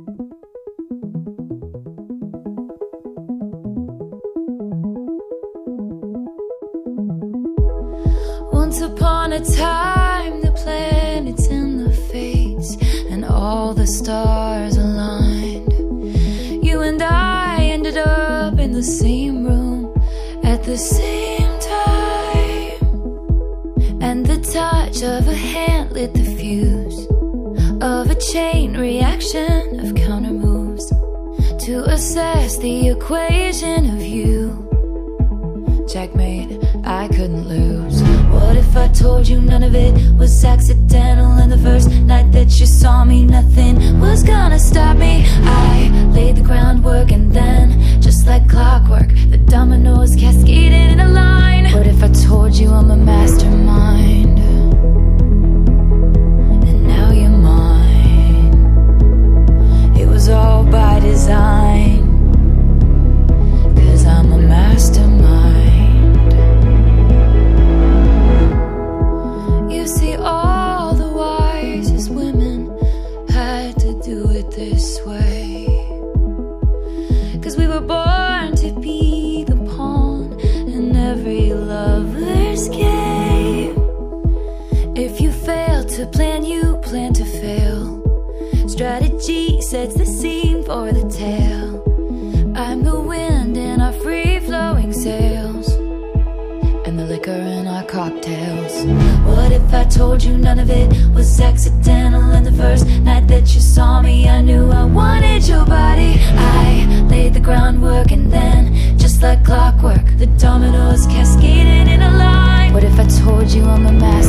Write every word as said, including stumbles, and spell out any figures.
Once upon a time, the planets in the fates and all the stars aligned. You and I ended up in the same room at the same time, and the touch of a hand lit the fuse of a chain reaction of counter moves to assess the equation of you. Checkmate, I couldn't lose. What if I told you none of it was accidental, and the first night that you saw me nothing was gonna stop me? I laid the groundwork, and then, just like clockwork, the dominoes cascaded in a line. What if I told you I'm a mastermind, and now you're mine? It was all by design, 'cause I'm a mastermind. You see, all the wisest women had to do it this way, 'cause we were born to be the pawn in every lover's game. If you fail to plan, you plan to fail. Strategy sets the scene for the tale. I'm the wind in our free-flowing sails, and the liquor in our cocktails. What if I told you none of it was accidental, and the first night that you saw me I knew I wanted your body? I laid the groundwork, and then, just like clockwork, the dominoes cascaded in a line. What if I told you I'm a master